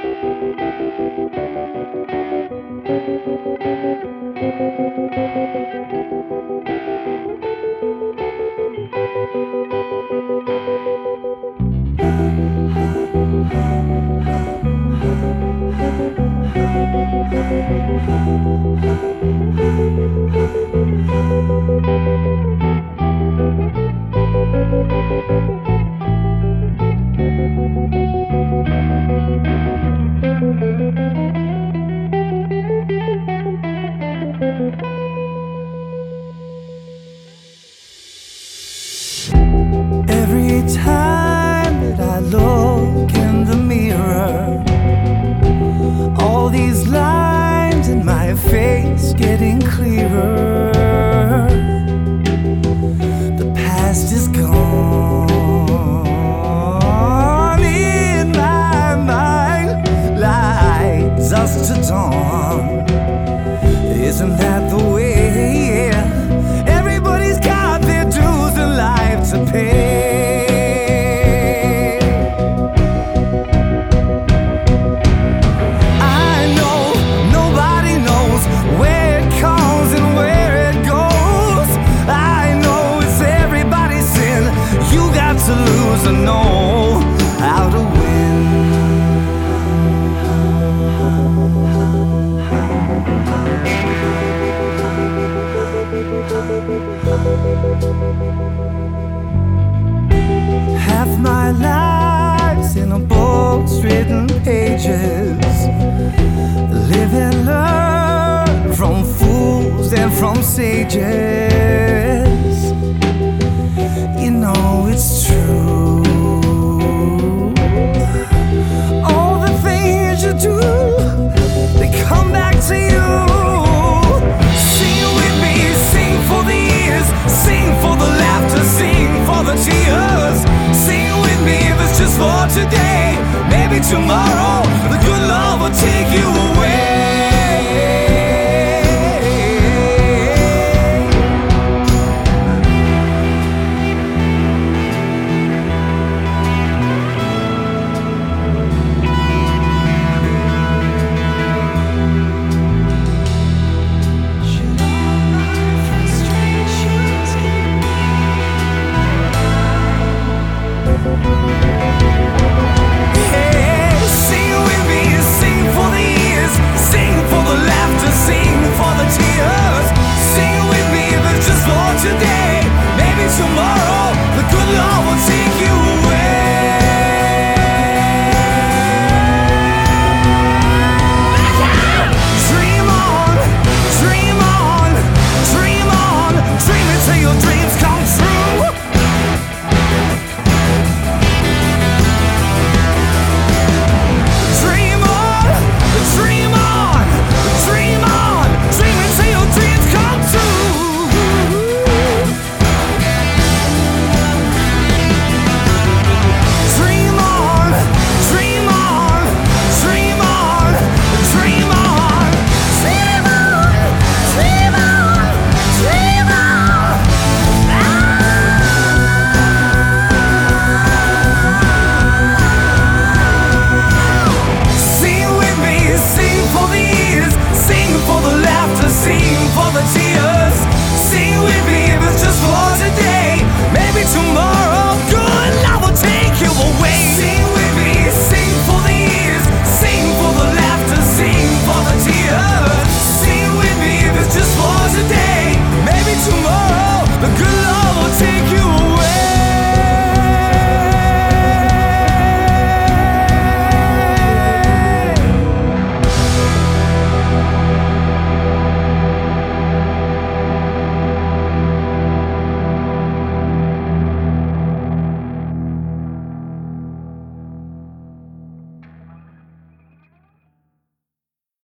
Every time that I look in the mirror, all these lines in my face getting clearer. The past is gone in my mind, lights us to dawn. Isn't that the way? Everybody's got their dues in life to pay. I know nobody knows where it comes and where it goes. I know it's everybody's sin. You got to lose and know how to win. Half my life's in a book's written pages. Live and learn from fools and from sages. You know it's true. All the things you do, they come back to you. Sing with me, sing for the years, sing for the laughter, sing for the tears. Sing with me if it's just for today. Maybe tomorrow the good love will take you away.